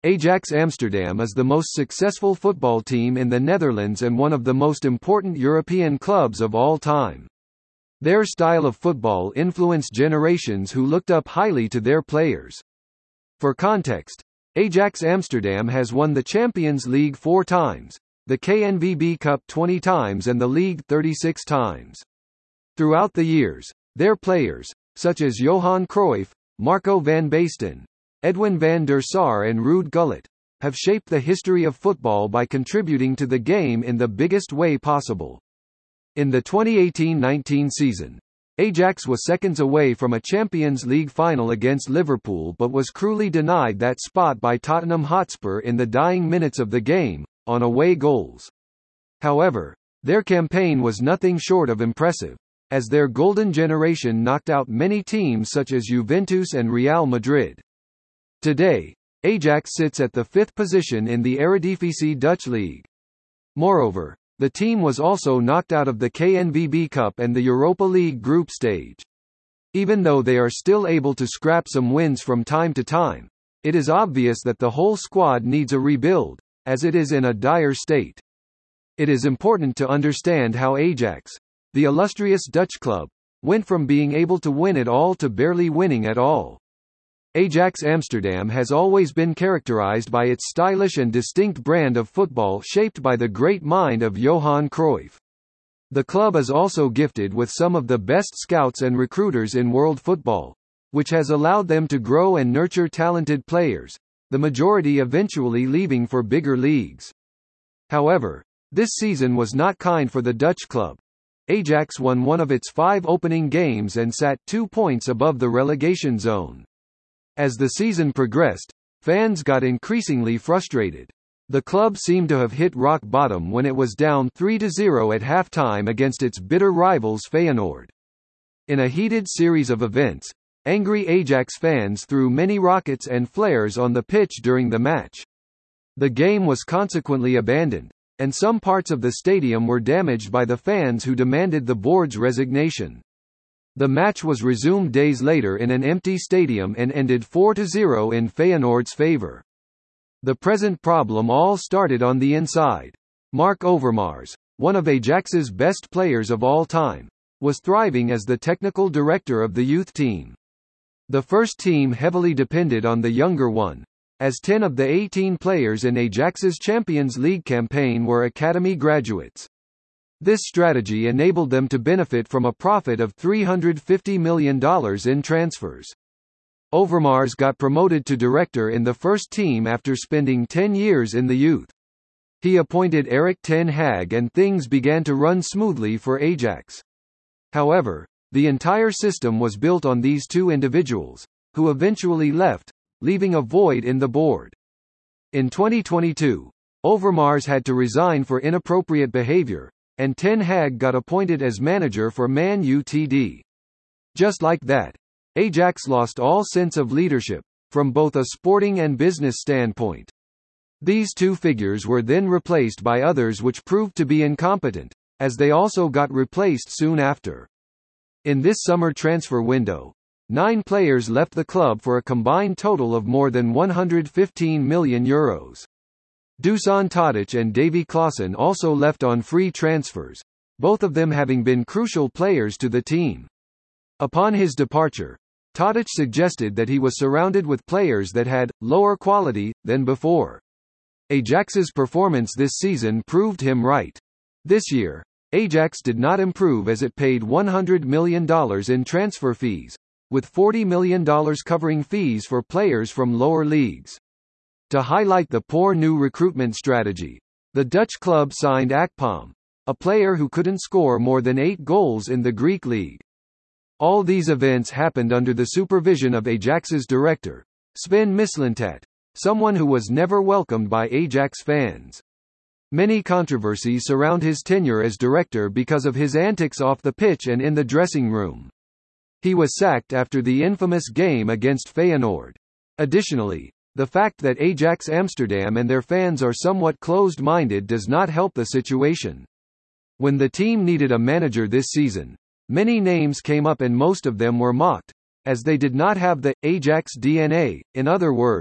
Ajax Amsterdam is the most successful football team in the Netherlands and one of the most important European clubs of all time. Their style of football influenced generations who looked up highly to their players. For context, Ajax Amsterdam has won the Champions League 4 times, the KNVB Cup 20 times and the League 36 times. Throughout the years, their players, such as Johan Cruyff, Marco van Basten, Edwin van der Sar and Ruud Gullit, have shaped the history of football by contributing to the game in the biggest way possible. In the 2018-19 season, Ajax was seconds away from a Champions League final against Liverpool but was cruelly denied that spot by Tottenham Hotspur in the dying minutes of the game, on away goals. However, their campaign was nothing short of impressive, as their golden generation knocked out many teams such as Juventus and Real Madrid. Today, Ajax sits at the 5th position in the Eredivisie Dutch League. Moreover, the team was also knocked out of the KNVB Cup and the Europa League group stage. Even though they are still able to scrap some wins from time to time, it is obvious that the whole squad needs a rebuild, as it is in a dire state. It is important to understand how Ajax, the illustrious Dutch club, went from being able to win it all to barely winning at all. Ajax Amsterdam has always been characterized by its stylish and distinct brand of football shaped by the great mind of Johan Cruyff. The club is also gifted with some of the best scouts and recruiters in world football, which has allowed them to grow and nurture talented players, the majority eventually leaving for bigger leagues. However, this season was not kind for the Dutch club. Ajax won one of its 5 opening games and sat 2 points above the relegation zone. As the season progressed, fans got increasingly frustrated. The club seemed to have hit rock bottom when it was down 3-0 at halftime against its bitter rivals Feyenoord. In a heated series of events, angry Ajax fans threw many rockets and flares on the pitch during the match. The game was consequently abandoned, and some parts of the stadium were damaged by the fans who demanded the board's resignation. The match was resumed days later in an empty stadium and ended 4-0 in Feyenoord's favor. The present problem all started on the inside. Mark Overmars, one of Ajax's best players of all time, was thriving as the technical director of the youth team. The first team heavily depended on the younger one, as 10 of the 18 players in Ajax's Champions League campaign were academy graduates. This strategy enabled them to benefit from a profit of $350 million in transfers. Overmars got promoted to director in the first team after spending 10 years in the youth. He appointed Erik ten Hag and things began to run smoothly for Ajax. However, the entire system was built on these 2 individuals, who eventually left, leaving a void in the board. In 2022, Overmars had to resign for inappropriate behavior, and Ten Hag got appointed as manager for Man Utd. Just like that, Ajax lost all sense of leadership, from both a sporting and business standpoint. These 2 figures were then replaced by others which proved to be incompetent, as they also got replaced soon after. In this summer transfer window, 9 players left the club for a combined total of more than €115 million. Dusan Tadic and Davy Klaassen also left on free transfers, both of them having been crucial players to the team. Upon his departure, Tadic suggested that he was surrounded with players that had lower quality than before. Ajax's performance this season proved him right. This year, Ajax did not improve as it paid $100 million in transfer fees, with $40 million covering fees for players from lower leagues. To highlight the poor new recruitment strategy, the Dutch club signed Akpom, a player who couldn't score more than 8 goals in the Greek league. All these events happened under the supervision of Ajax's director, Sven Mislintat, someone who was never welcomed by Ajax fans. Many controversies surround his tenure as director because of his antics off the pitch and in the dressing room. He was sacked after the infamous game against Feyenoord. Additionally, the fact that Ajax Amsterdam and their fans are somewhat closed-minded does not help the situation. When the team needed a manager this season, many names came up and most of them were mocked, as they did not have the Ajax DNA, in other words,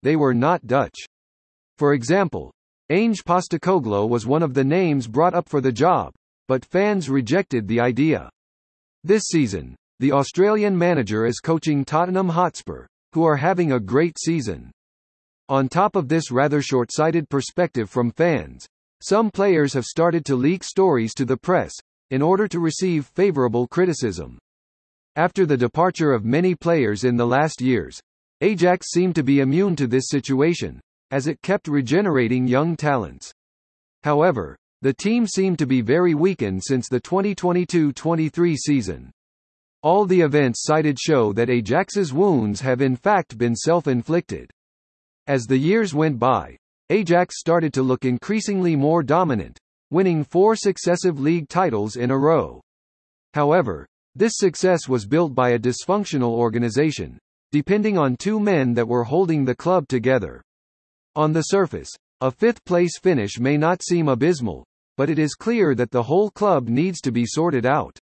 they were not Dutch. For example, Ange Postecoglou was one of the names brought up for the job, but fans rejected the idea. This season, the Australian manager is coaching Tottenham Hotspur, who are having a great season. On top of this rather short-sighted perspective from fans, some players have started to leak stories to the press, in order to receive favourable criticism. After the departure of many players in the last years, Ajax seemed to be immune to this situation, as it kept regenerating young talents. However, the team seemed to be very weakened since the 2022-23 season. All the events cited show that Ajax's wounds have in fact been self-inflicted. As the years went by, Ajax started to look increasingly more dominant, winning 4 successive league titles in a row. However, this success was built by a dysfunctional organization, depending on 2 men that were holding the club together. On the surface, a 5th-place finish may not seem abysmal, but it is clear that the whole club needs to be sorted out.